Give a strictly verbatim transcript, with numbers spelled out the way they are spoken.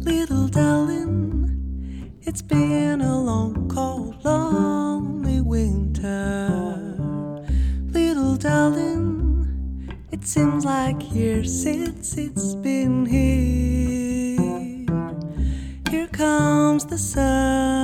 Little darling, it's been a long, cold, lonely winter. Little darling, it seems like years since it's been here. Here comes the sun.